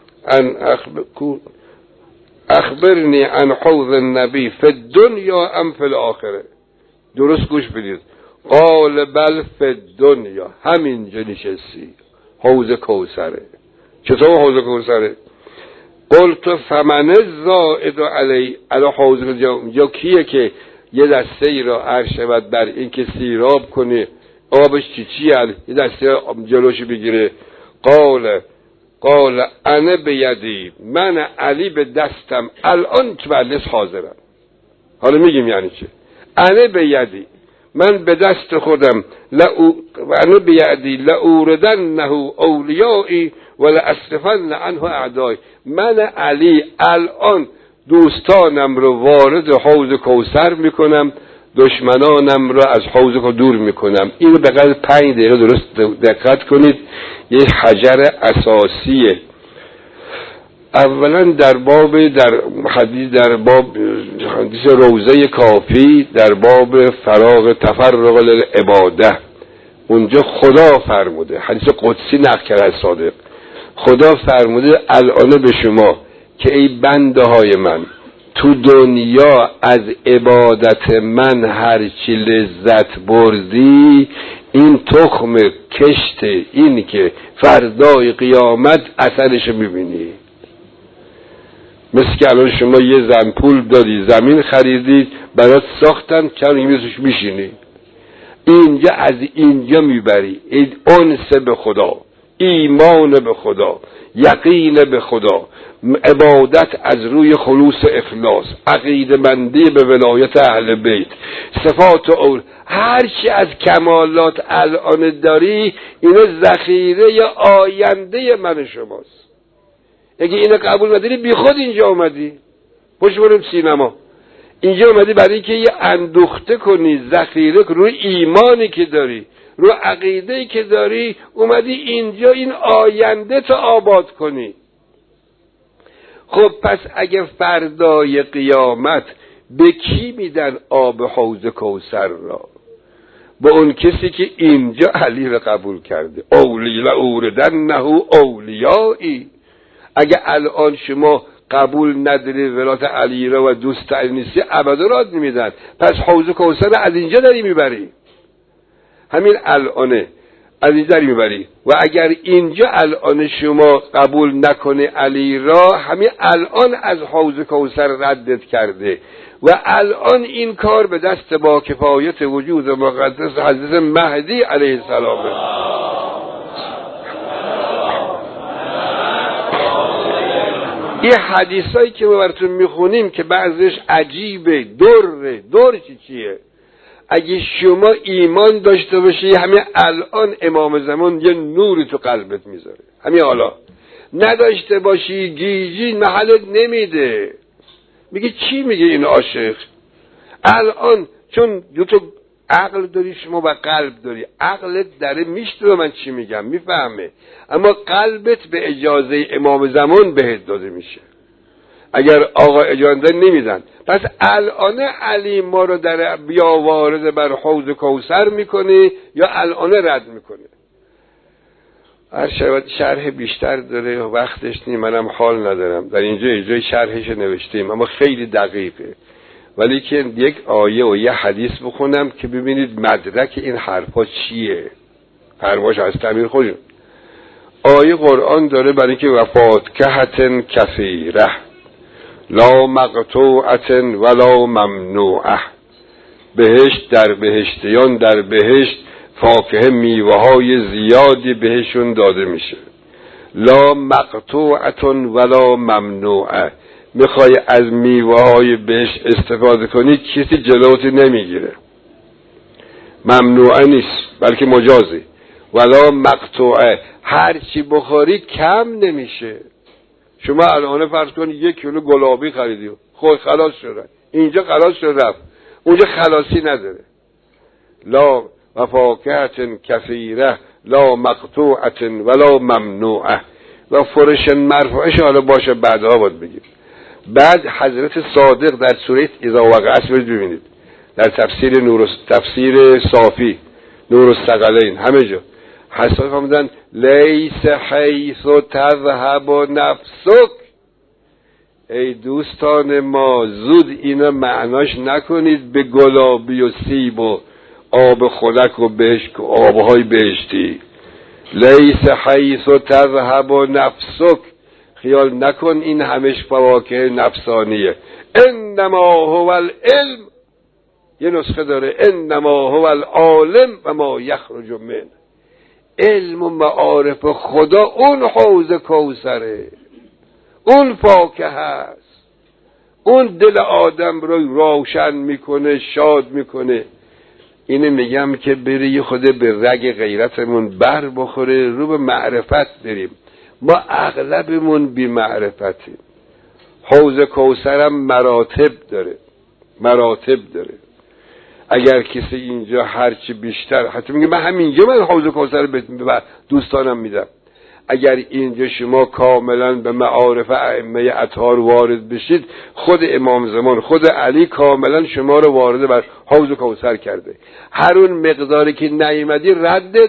Speaker 1: اخبرنی عن حوض النبی فی الدنیا ام فی الاخره. درست گوش بدید. قال بل فی الدنیا، همینجا نشستی، حوض کوثره. چطور حوض کوثره؟ قلت فمن الزائد علی حوض یا کیه که یه دسته ای را ارشد بر این که سیراب کنه، آبش چیه، یه دسته جلوش بگیره. قال انا بیدی، من علی به دستم الان تو مجلس حاضرم. حالا میگیم یعنی چه؟ انا بیدی، من به دست خودم، انا بیدی لأوردنه اولیایی ولا اصرفن عنه اعدای. من علی الان دوستانم رو وارد حوض کوثر میکنم، دشمنانم رو از حوض کو دور میکنم. اینو به قدر 5 دقیقه درست دقت کنید. یه حجر اساسیه. اولا در حدیث روضه کافی، در باب فراغ تفرغ للعباده، اونجا خدا فرموده، حدیث قدسی نقل کرده از صادق، خدا فرموده الان به شما که ای بنده های من، تو دنیا از عبادت من هرچی لذت بردی، این تخم کشت، این که فردای قیامت اثرش میبینی. مثل که الان شما یه زن پول داری، زمین خریدی، برات ساختن، چند میزش میشینی، اینجا از اینجا میبری. انس به خدا، ایمان به خدا، یقین به خدا، عبادت از روی خلوص اخلاص، عقیده مندی به ولایت اهل بیت، صفات اول، هرچی از کمالات الان داری، اینو ذخیره آینده من شماست. اگه اینو قبول نداری بی خود اینجا اومدی. پشت بریم سینما، اینجا اومدی برای اینکه یه اندوخته کنی، ذخیره کنی روی ایمانی که داری، روی عقیده‌ای که داری، اومدی اینجا این آینده تا آباد کنی. خب پس اگه فردای قیامت به کی میدن آب حوض کوثر را؟ به اون کسی که اینجا علی را قبول کرده. اولی لأوردنه اولیایی. اگه الان شما قبول نداری ولایت علی را و دوست علی نیستی، ابدا راد نمیدن. پس حوض کوثر از اینجا داری میبری، همین الانه از اینجا داری میبری. و اگر اینجا الان شما قبول نکنه علی را، همین الان از حوض کوثر ردت کرده. و الان این کار به دست با کفایت وجود مقدس حضرت مهدی علیه السلامه. این حدیثایی که ما براتون میخونیم که بعضیش عجیبه، در چیه؟ اگه شما ایمان داشته باشی، همین الان امام زمان یه نوری تو قلبت میذاره، همین حالا. نداشته باشی، گیجی محلت نمیده. میگه چی میگه این عاشق؟ الان چون دو تا عقل داری شما و قلب داری. عقلت داره میشنوه من چی میگم، میفهمه، اما قلبت به اجازه امام زمان بهت داده میشه. اگر آقا اجازه نمیدن، پس الان علی ما رو در بیا وارد بر حوض کوثر میکنه یا الان رد میکنه؟ هر شرح بیشتر داره، وقتش نیم، منم حال ندارم در اینجا اجرای شرحش نوشتیم، اما خیلی دقیقه. ولی که یک آیه و یه حدیث بخونم که ببینید مدرک این حرفا چیه. فرماش از تعبیر خودشون. آیه قرآن داره برای اینکه وفاتکهتن کثیره لا مقطوعه ولا ممنوعه، بهشت در بهشتیان در بهشت فاکهه میوه های زیادی بهشون داده میشه. لا مقطوعه ولا ممنوعه، میخوای از میوه های بهشت استفاده کنی کسی جلوتی نمیگیره، ممنوعه نیست بلکه مجازی. ولا مقطوعه، هر چی بخوری کم نمیشه. شما الان فرض کن 1 کیلو گلابی خریدی، خود خلاص شده، اینجا خلاص شده رفت، اونجا خلاصی نداره. لا وفاکهت کثیره لا مقطوعه ولا ممنوعه. و فرش مرفوعش حالا باشه بعدها باید بگیم. بعد حضرت صادق در سوره اذا وقعت ببینید، در تفسیر صافی نور الثقلین همه جا حساب فرمودن لیس حیث تذهب نفسک. ای دوستان ما، زود اینا معناش نکنید به گلابی و سیب و آب خنک و بهشت و آبهای بهشتی. لیس حیث تذهب نفسک، خیال نکن این همش فواکه نفسانیه. انما هو العلم، یه نسخه داره انما هو العالم و ما یخرج من. علم و معارف خدا اون حوض کوثره، اون فاکه هست، اون دل آدم رو روشن میکنه، شاد میکنه. اینه میگم که بری خود به رگ غیرتمون بر بخوره، رو به معرفت بریم. ما اغلبمون بی معرفتیم. حوض کوثر هم مراتب داره. اگر کسی اینجا هرچی بیشتر، حتی میگه من همینجا من حوض کوثر به دوستانم میدم. اگر اینجا شما کاملا به معارف ائمه اطهار وارد بشید، خود امام زمان، خود علی کاملا شما رو وارد بر حوض کوثر کرده. هر اون مقداری که نیامدی ردت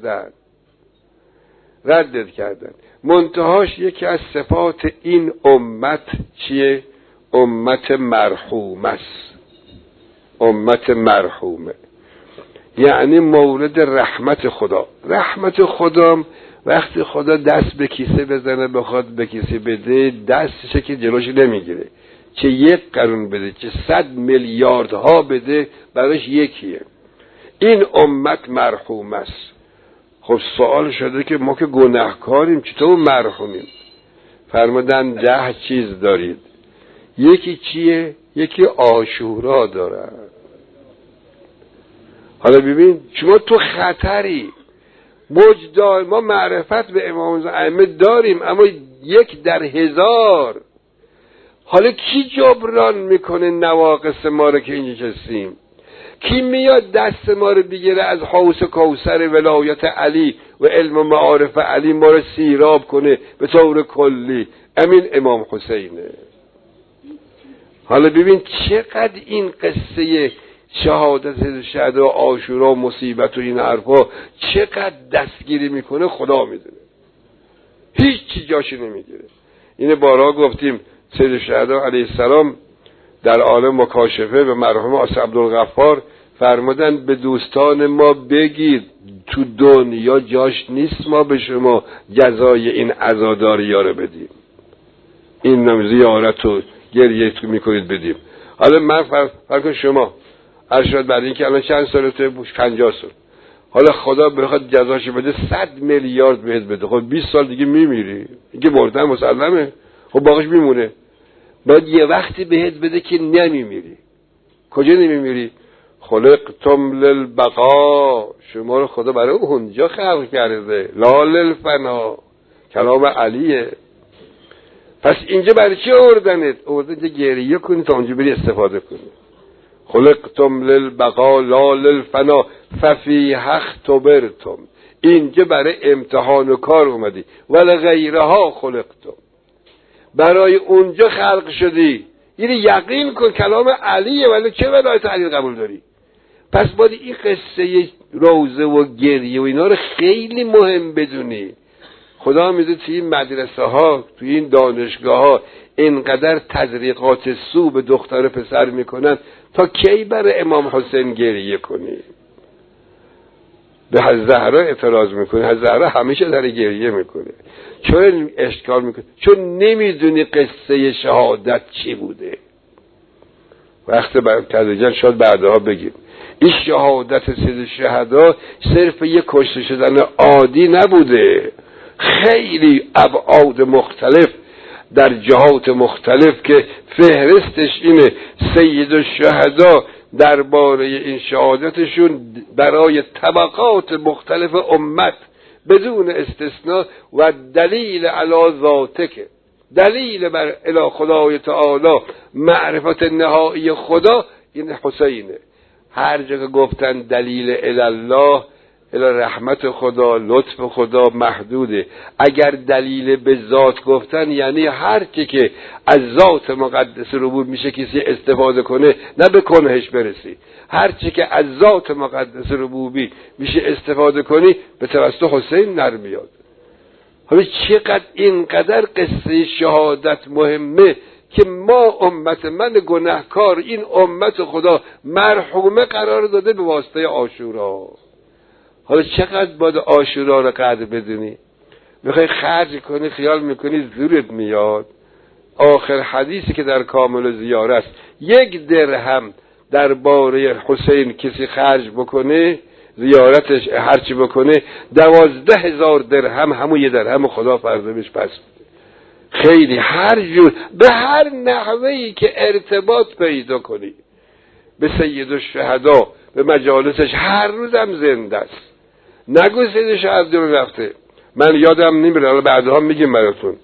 Speaker 1: کردن. منتهاش یکی از صفات این امت چیه؟ امت مرحوم است. امت مرحومه یعنی مورد رحمت خدا. رحمت خدا وقتی خدا دست به کیسه بزنه بخواد به کیسه بده، دستشه که جلوش نمیگیره. چه 1 قرون بده چه 100 میلیاردها بده، براش یکیه. این امت مرحوم است. خب سوال شده که ما که گناهکاریم چطور مرحومیم؟ فرمودن 10 چیز دارید. یکی چیه؟ یکی عاشورا داره. حالا ببین شما تو خطری. وجدان ما معرفت به امام ائمه داریم، اما 1 در 1000. حالا کی جبران میکنه نواقص ما رو که اینجا هستیم؟ کی میاد دست ما رو بگیره از حوض کوثر ولایت علی و علم و معارف علی ما رو سیراب کنه به طور کلی؟ امین امام حسینه. حالا ببین چقدر این قصه شهادت شهدا و عاشورا و مصیبت و این حرفا چقدر دستگیری میکنه خدا میدونه، هیچ چی جاشو نمیگیره. اینه بارها گفتیم سید شهدا علیه السلام در عالم مکاشفه به مرحوم آصف عبدالغفار فرمودن به دوستان ما بگید تو دنیا جاش نیست ما به شما جزای این عزاداری ها رو بدیم، این زیارت رو گریه میکنید بدیم. حالا من فرق شما ارشاد بعد این که الان چند سالته؟ 50 سال. حالا خدا بخواد جزاشو بده 100 میلیارد بهت بده، خب 20 سال دیگه میمیری، دیگه مردن مسلمه، خب باقیش میمونه. باید یه وقتی بهت بده که نمیمیری. کجا نمیمیری؟ خلقتم للبقا، شما رو خدا برای اونجا خلق کرده، لا للفنا. کلام علیه. پس اینجا برای چی آوردنت؟ آوردن اینجا گریه کنی تا اونجا بری استفاده کنی. خلقتم للبقا لا للفنا ففیه اختبرتم. اینجا برای امتحان و کار اومدی. ولی غیرها خلقتم، برای اونجا خلق شدی. یعنی یقین کن کلام علیه، ولی چه ولایت علی قبول داری؟ پس باید این قصه روزه و گریه و اینا رو خیلی مهم بدونی. خدا میده توی این مدرسه ها، توی این دانشگاه ها اینقدر تزریقات سو به دختر پسر میکنن، تا کی برای امام حسین گریه کنی؟ به حضرت زهرا اعتراض میکنه. حضرت زهرا همیشه داره گریه میکنه. چون اشکال میکنه؟ چون نمیدونی قصه شهادت چی بوده. وقت تدریجا شاید بعدها بگیم این شهادت سید شهدا صرف یک کشته شدن عادی نبوده، خیلی ابعاد مختلف در جهات مختلف که فهرستش اینه. سید الشهدا درباره این شهادتشون برای طبقات مختلف امت بدون استثناء و دلیل علی ذاتک، دلیل بر الی خدای تعالی، معرفت نهایی خدا، این حسینه. هر جا که گفتن دلیل الی الله، الی رحمت خدا، لطف خدا محدوده. اگر دلیل به ذات گفتن یعنی هر چی که از ذات مقدس ربوب میشه کسی استفاده کنه، نه به کنهش برسی. هر چی که از ذات مقدس ربوبی میشه استفاده کنی، به توسط حسین نرمیاد. حالا چقدر اینقدر قصه شهادت مهمه که ما امت من گناهکار این امت خدا مرحومه قرار داده به واسطه عاشورا. حالا چقدر باید عاشورا رو قدر بدونی؟ میخوای خرج کنی خیال میکنی زورت میاد. آخر حدیثی که در کامل زیاره است، 1 درهم درباره حسین کسی خرج بکنه، زیارتش هرچی بکنه، 12,000 درهم همون 1 درهم خدا فردا بهش پس بده. خیلی هر جور به هر نحوهی که ارتباط پیدا کنی به سید الشهدا، به مجالسش، هر روزم زنده است. نگو سید شهدا رفته. من یادم نمیره، بعدها میگیم براتون.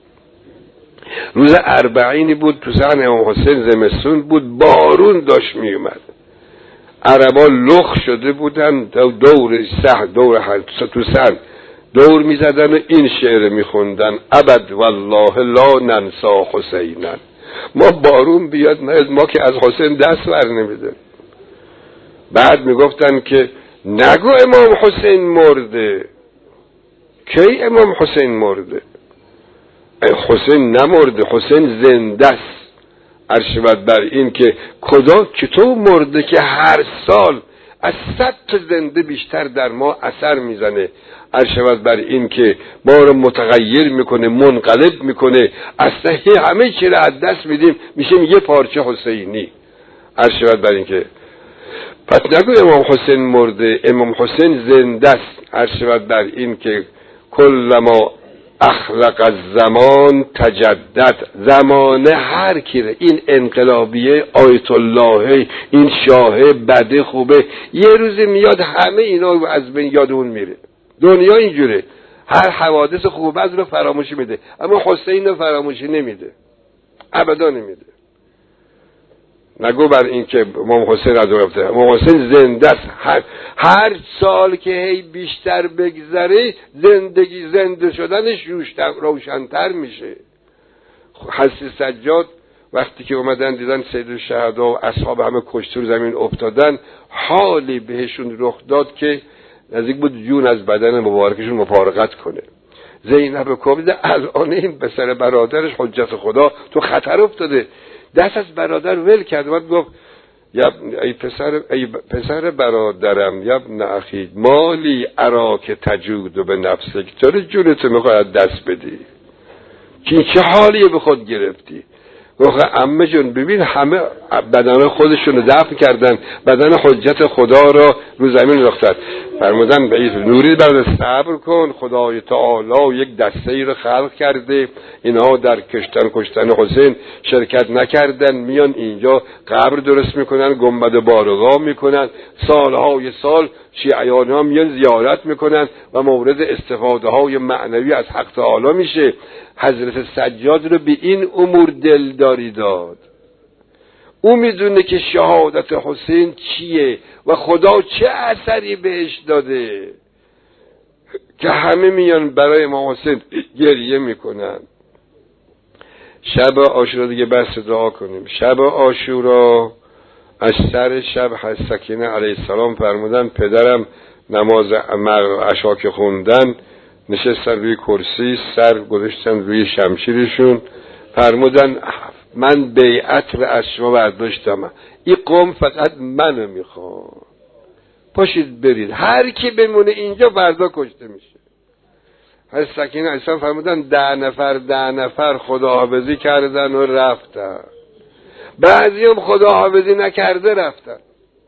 Speaker 1: روز 40 بود تو سحن امام حسین، زمستون بود، بارون داشت میومد. عربا لخ شده بودن دور تو سحن دور میزدن و این شعر میخوندن: ابد والله لا ننسا حسینا. ما بارون بیاد نه، ما که از حسین دست بر نمیده. بعد میگفتن که نگو امام حسین مرده. کی امام حسین مرده؟ حسین نمرده، حسین زنده است. عرشبت بر این که خدا چطور مرده که هر سال از 100 تا زنده بیشتر در ما اثر میزنه. عرشبت بر این که ما رو متغیر میکنه، منقلب میکنه، اصلا همه چی رو از دست میدیم، میشه یه پارچه حسینی. عرشبت بر این که پس نگو امام حسین مرده، امام حسین زنده است. عرشبت بر این که کلما اخلق الزمان تجدد. زمانه هر کی، این انقلابیه، آیت الله، این شاه بده خوبه، یه روز میاد همه اینا از بین یادمون میره. دنیا اینجوره، هر حوادث خوب از رو فراموشی میده، اما حسین رو فراموشی نمیده، ابدا نمیده. نگو بر این که امام حسین از رفته. امام حسین زنده است. هر سال که هی بیشتر بگذره زنده شدنش روشن‌تر میشه. حضرت سجاد وقتی که اومدن دیدن سید الشهدا و اصحاب همه کشته رو زمین افتادن، حالی بهشون رخ داد که نزدیک بود جون از بدن مبارکشون مفارقت کنه. زینب کبیده الان این پسر برادرش حجت خدا تو خطر افتاده، دست از برادر ول کرد و گفت ای پسر برادرم، یا ابن اخی مالی اراک تجود به نفسک، چرا جونتو میخوای دست بدی؟ چه حالیه به خود گرفتی؟ گفت عمه جون ببین همه بدن خودشون رو دفن کردن، بدن حجت خدا را رو زمین ریختن. فرمودن به نوری برای صبر کن، خدای تعالی یک دسته ای رو خلق کرده، اینها در کشتن حسین شرکت نکردن، میان اینجا قبر درست میکنن، گنبد بارگاه میکنن، سالهای سال شیعیان ها میان زیارت میکنن و مورد استفاده های معنوی از حق تعالی میشه. حضرت سجاد رو به این امور دلداری داد. او میدونه که شهادت حسین چیه و خدا چه اثری بهش داده که همه میان برای امام حسین گریه میکنن. شب عاشورا دیگه بس دعا کنیم. شب عاشورا از سر شب حضرت سکینه علیه السلام فرمودن پدرم نماز عشا که خوندن نشستن روی کرسی، سر گذاشتن روی شمشیرشون، فرمودن من بیعت رو از شما برداشتم، این قوم فقط منو میخوان، پاشید برید، هر کی بمونه اینجا فردا کشته میشه. حضرت سکینه علیه السلام فرمودن 10 نفر خداحافظی کردن و رفتن، بعضی هم خداحافظی نکرده رفتن،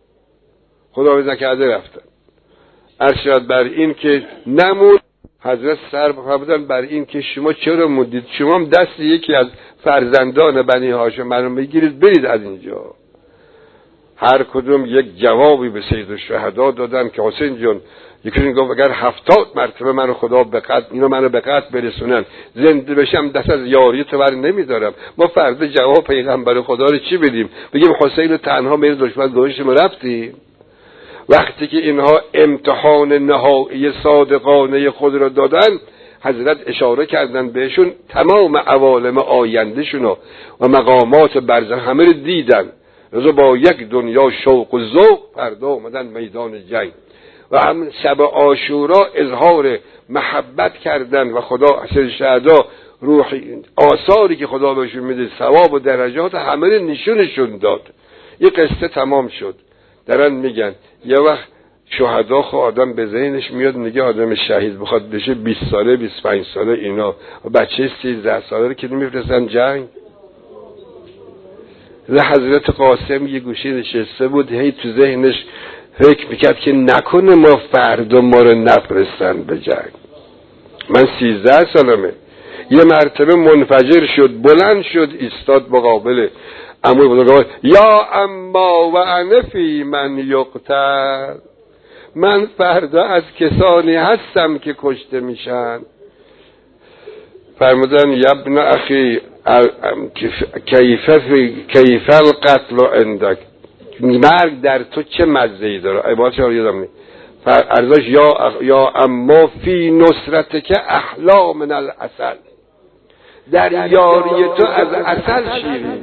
Speaker 1: ارشاد بر این که نمود. حضرت سر فرمودن بر این که شما چرا موندید، شما هم دست یکی از فرزندان بنی هاشم منو بگیرید برید از اینجا. هر کدوم یک جوابی به سید الشهدا دادن که حسین جان، یکی گفت اگر 70 مرتبه منو خدا به قتل، اینو منو به قتل برسونن زنده بشم دست از یاری تو بر نمیدارم. ما فردا جواب پیغمبر خدا رو چی بدیم؟ بگیم حسین تنها میره دشمن گوشم رفتیم؟ وقتی که اینها امتحان نهایی صادقانه خود را دادن، حضرت اشاره کردن بهشون تمام عوالم آیندهشون و مقامات برزخ همه رو دیدن، رضا با یک دنیا شوق و ذوق فردا اومدن میدان جنگ و هم شب عاشورا اظهار محبت کردن و خدا سید شهدا روحی آثاری که خدا بهشون میده ثواب و درجات همه رو نشونشون داد. یه قصه تمام شد. دارن میگن یه وقت شهدا خو آدم به ذهنش میاد میگه آدم شهید بخواد بشه 20 ساله 25 ساله اینا و بچه 13 ساله رو که نمیفرستن جنگ. حضرت قاسم یه گوشه نشسته بود، هی تو ذهنش فکر میکرد که نکنه ما فردا ما رو نفرستن به جنگ. من 13 سالمه. یه مرتبه منفجر شد، بلند شد، ایستاد مقابل عموی بزرگوار، یا اما و انا فی من یقتل، من فردا از کسانی هستم که کشته میشن. فرمودن یا ابن اخی کیف القتل عندک، مرگ در تو چه مزه‌ای داره؟ عبارتش رو یادم نیست. ارزش یا اما فی نصرتک احلا من العسل، در یاری تو از عسل شیرین.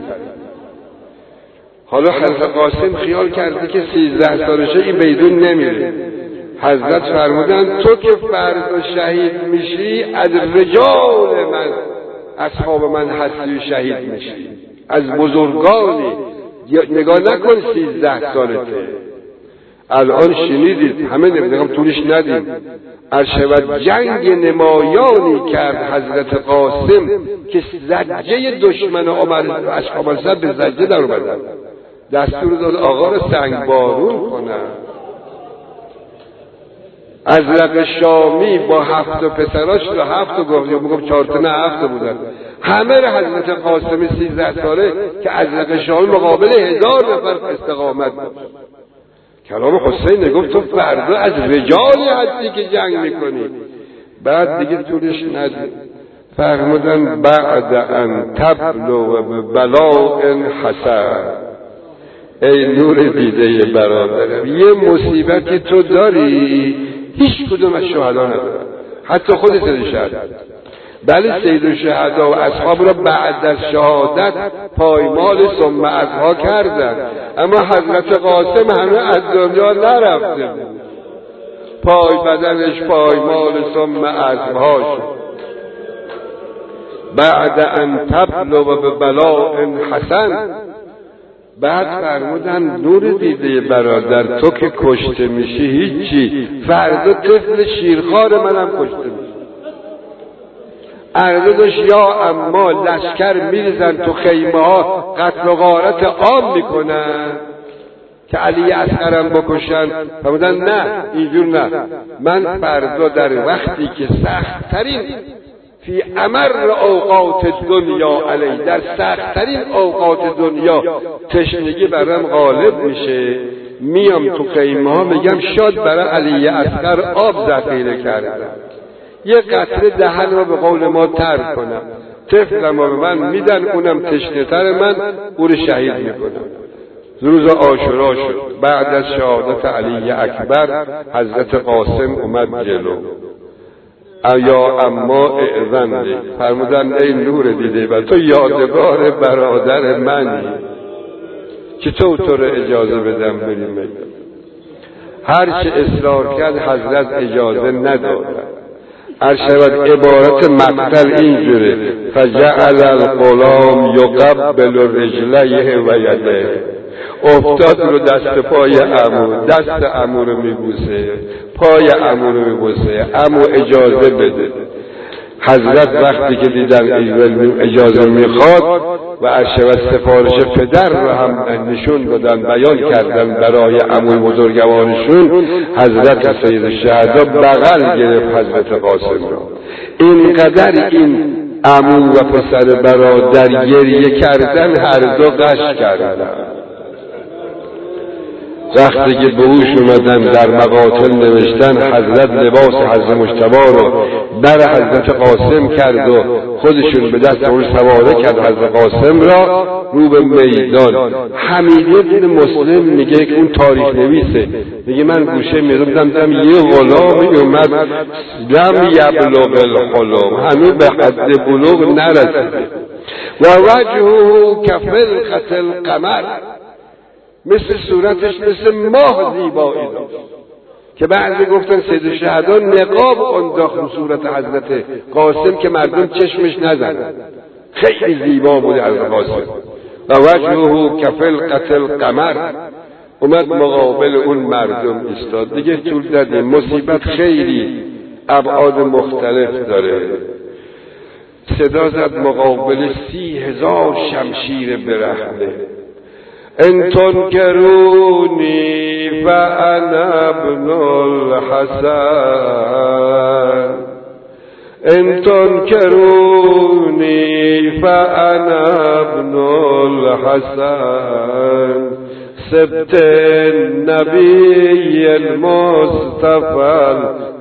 Speaker 1: حالا حضرت قاسم خیال کرده که 13 سالشه این بیدون نمیره. حضرت فرمودن تو که فردا شهید میشی از رجال من اصحاب من هستی شهید میشی، از بزرگانی. نگاه نکن 13 سالته. الان شنیدید همه نمیدونم طولش ندیم، ارشد جنگ نمایانی کرد حضرت قاسم که زجه دشمن عمر اصحاب الصف به زجه در اومدن. دستور داد آقا رو سنگ بارون کنن. ازرق شامی با 7 پسراش رو 7 گفت 4 تا نه 7 بودن، همه رو حضرت قاسم 13 ساله که ازرق شامی مقابل 1000 نفر استقامت داشت. کلام حسین گفت تو فردا از رجالی هستی که جنگ میکنی. بعد دیگه طولش ندید، فرمودن بعد ان تبلو ببلاء حسن، ای نور دیده برادرم یه مصیبتی تو داری هیچ کدوم از شهدا ندارن، حتی خود سید الشهدا. بله سید الشهدا و اصحاب را بعد از شهادت پایمال ثم ازها کردن، اما حضرت قاسم همه از دنیا نرفته بود، پای بدنش پایمال ثم ازها شد. بعد ان تبلو ببلاء حسن، بعد فرمودن نور دیده برادر تو که کشته میشی هیچی، فردا طفل شیرخوار منم کشته میشه. اردادش یا اما لشکر میریزن تو خیمه ها قتل و غارت عام میکنن که علی اصغرم بکشن. فرمودن نه اینجور نه، من فردا در وقتی که سخت ترین فی امر اوقات دنیا علی، در سخت‌ترین اوقات دنیا تشنگی برام غالب میشه، میام تو خیمه ها میگم شاد برای علی اصغر آب ذخیره کردم، یه قطره دهن رو به قول ما تر کنم، طفلم رو به من میدن، اونم تشنه‌تر من او رو شهید میکنم. روز عاشورا شد. بعد از شهادت علی اکبر حضرت قاسم اومد جلو. یا اما اعظم لی، فرمودن ای نور دیده و تو یادگار برادر منی، چطور تو رو اجازه بدم بریم میدان؟ هر چه اصرار کرد حضرت اجازه ندادن. شود عبارت مقتل اینجوره: فجعل الغلام یقبل رجلیه و یده. افتاد رو دست پای عمو، دست عمو رو میبوسه، پای عمو رو میبوسه، عمو اجازه بده. حضرت وقتی که دیدن اجازه میخواد و شود سفارش پدر رو هم نشون دادن، بیان کردن برای عموی بزرگوارشون، حضرت سید الشهدا بغل گرفت حضرت قاسم را. اینقدر این عمو و پسر برادر گریه کردن، هر دو غش کردن. وقتی که به هوش اومدن در مقاتل نوشتن حضرت لباس حضرت مجتبی رو بر حضرت قاسم کرد و خودشون به دست اون سواره کرد حضرت قاسم را رو به میدان. حمیده بن مسلم میگه که اون تاریخ نویسه، میگه من گوشه میدم یه غلامی اومد لم یبلغ الحلم، هنوز به حد بلوغ نرسیده. و وجهه کفلقة القمر، مثل صورتش مثل ماه زیبایی داشت که بعضی گفتن سید الشهدا نقاب انداخت صورت حضرت قاسم که مردم چشمش نزنن. خیلی زیبا بود حضرت قاسم. و وجهه کفلقة القمر، اومد مقابل اون مردم ایستاد. دیگه طول دادیم، مصیبت خیلی ابعاد مختلف داره. صدا زد مقابل 30,000 شمشیر برهنه: ان تنکرونی فانا ابن الحسن، ان تنکرونی فانا ابن الحسن، سبت النبی المصطفى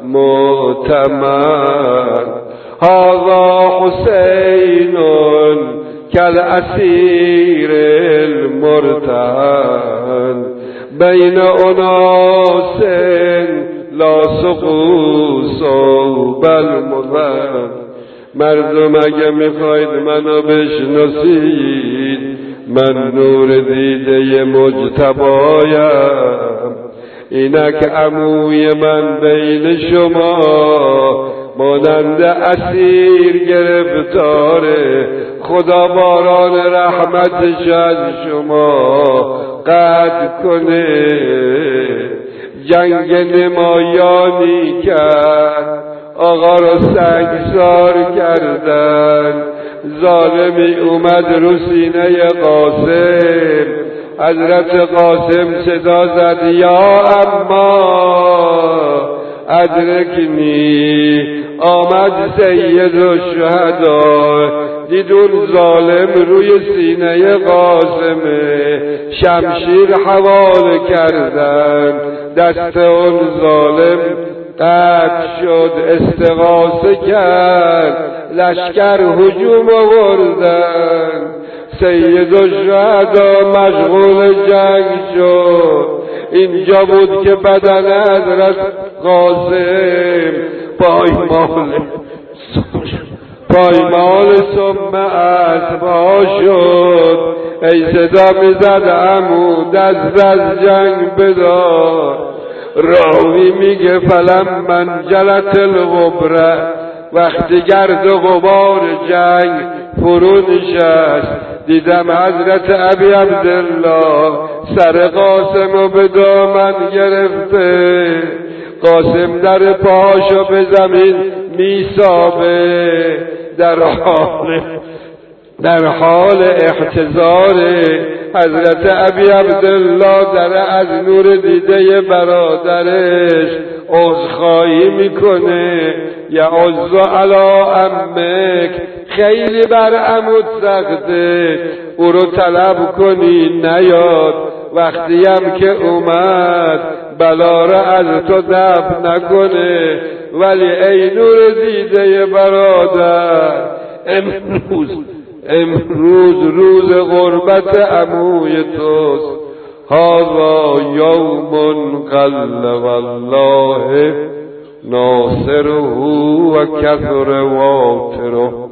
Speaker 1: المؤتمن، هذا حسین كالأسير المرتهن، بين أناس لا سقوا صوب المذن. مردم اگه میخواید منو بشناسید، من نور دیده مجتبایم، اینک عموی من بین شما مانند اسیر گرفتاره. خدا باران رحمتش از شما قطع کنه. جنگ نمایانی کرد، آقا را سنگسار کردن. ظالمی اومد رو سینه قاسم. حضرت قاسم صدا زد یا اما ادرکنی. آمد سید الشهدا، دید اون ظالم روی سینه قاسمه، شمشیر حواله کردن. دست اون ظالم قطع شد، استغاثه کرد، لشکر هجوم آوردن. سید الشهدا مشغول جنگ شد. اینجا بود که بدن حضرت قاسم پایمال سم اسبا شد. ای صدا میزد عمو دست از جنگ بدار. راوی میگه فلم من جلت الغبره، وقتی گرد و غبار جنگ فرو نشست، دیدم حضرت ابی عبدالله سر قاسم رو به دامن گرفته. قاسم در پاشو به زمین میسابه، در حال احتضار. حضرت ابی عبدالله در از نور دیده برادرش عذرخواهی میکنه. یا عذر علی عمک، خیلی بر عمود سخته، او رو طلب کنی نیاد. وقتی هم که اومد بلا را از تو دفع نکنه. ولی ای نور دیده برادر، امروز روز غربت عموی توست. هذا یوم قل والله ناصره و کثر واتره.